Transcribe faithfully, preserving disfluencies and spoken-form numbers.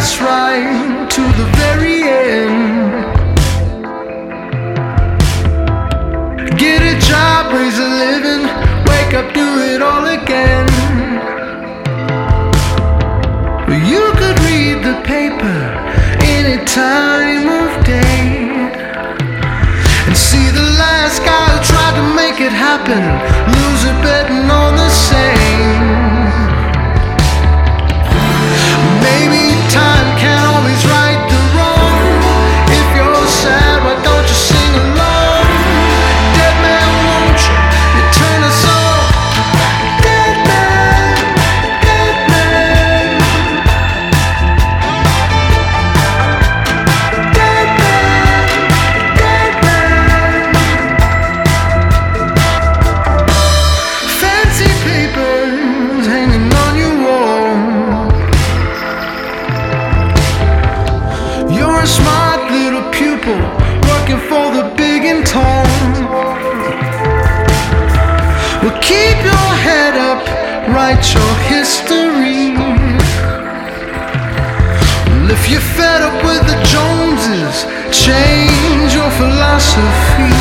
last right to the very end. Get a job, raise a living, wake up, do it all again. You could read the paper any time of day and see the last guy who tried to make it happen lose it betting on the same. Maybe time can't always right the wrong. If you're sad, why don't you sing along? Dead man, won't you? You turn us on. Dead man, dead man. Dead man, dead man. Fancy papers hanging on your wall. You're a smart little pupil working for the big and tall. Well, keep your head up, write your history. Well, if you're fed up with the Joneses, change your philosophy.